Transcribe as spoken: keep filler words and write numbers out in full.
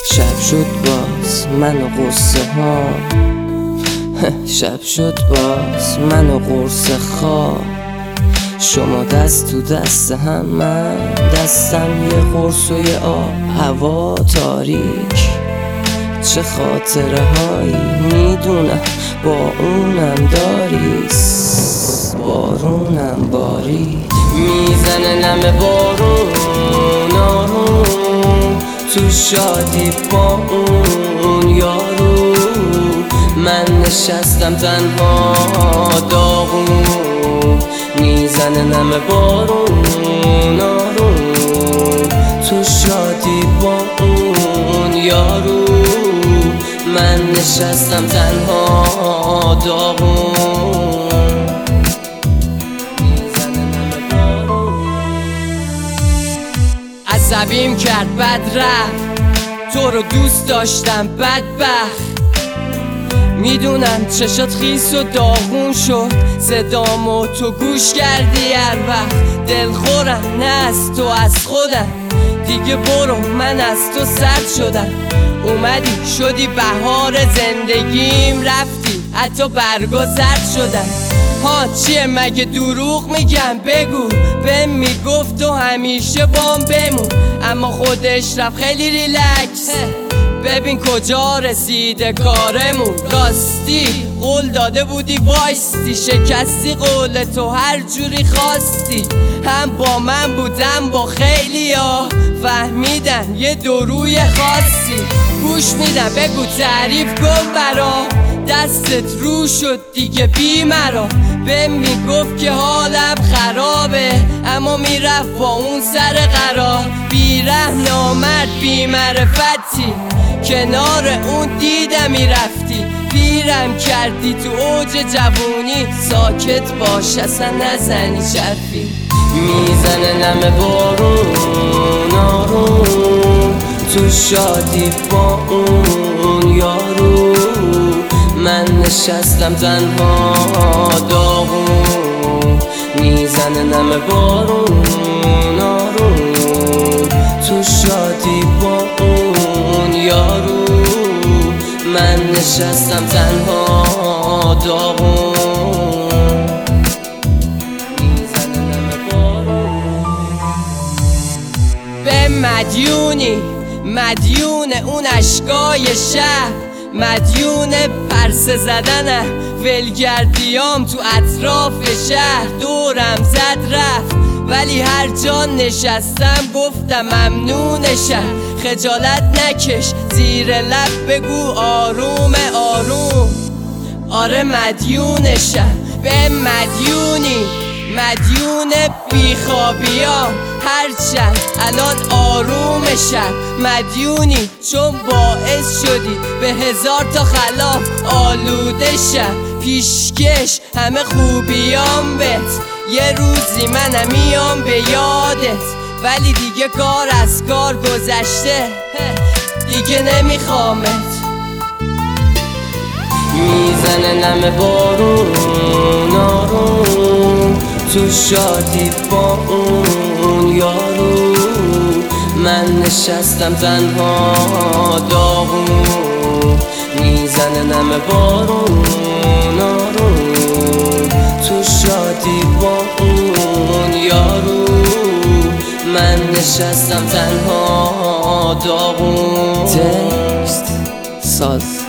شب شد باز من و قصه ها شب شد باز من و قرص خواب، شما دست تو دست هم، من دستم یه قرص و یه آب. هوا تاریک، چه خاطره هایی میدونم با اونم داری. بارونم بارید میزنه نم بارون آروم، تو شادی با اون یارو. من نشستم تنها داغون، میزنه نم بارون آروم، تو شادی با اون یارو. من نشستم تنها داغون، میزنه نم بارون. عصبیم کرد بد رفت، تو رو دوست داشتم بدبخت. میدونم چشات خیس و داغون شد، صدامو تو گوش کردی هر وقت. دلخورم نه از تو از خودم، دیگه برو من از تو سرد شدم. اومدی شدی بهار زندگیم، رفتی حتی برگا زرد شدن. ها چیه مگه دروغ میگم؟ بگو بهم میگفت تو همیشه بام بمون، اما خودش رفت خیلی ریلکس. ببین کجا رسیده کارمون. راستی قول داده بودی وایستی، شکستی قول تو هر جوری خواستی. هم با من بودم با خیلی ها، فهمیدن یه دوروی خاصی. گوش میدم بگو تعریف کن برا، دستت رو شد دیگه بی مرا. بهم میگفت که حالم خرابه، اما میرفت با اون سر قرار. بیرحم نامرد بی معرفتی، کنار اون دیدم میرفتی. پیرم کردی تو اوج جوونی، ساکت باش اصلا نزنی چرفی. میزنه نم بارون آروم، تو شادی با اون یارو. من نشستم تنها داغون، میزنه نم بارون آروم، تو شادی با اون یارو. من نشستم تنها داغون، میزنه نم بارون. به مدیونی مدیون اون اشکای شهر، مدیون پرسه زدنه ولگردیام تو اطراف شهر. دورم زد رفت ولی هر جا نشستم گفتم ممنونشم. خجالت نکش زیر لب بگو آروم آروم، آره مدیونشم. به مدیونی مدیون بیخوابیام، هرچند الان آرومشم. مدیونی چون باعث شدی به هزار تا خلاف آلودشم. پیشکش همه خوبیام بهت، یه روزی منم میام به یادت. ولی دیگه کار از کار گذشته، دیگه نمیخوامت. میزنه نم بارون آروم، تو شادی با اون یارو. من نشستم تنها داغون، میزنه نم بارون آروم، تو شادی با اون یارو. من نشستم تنها داغون. تکست ساز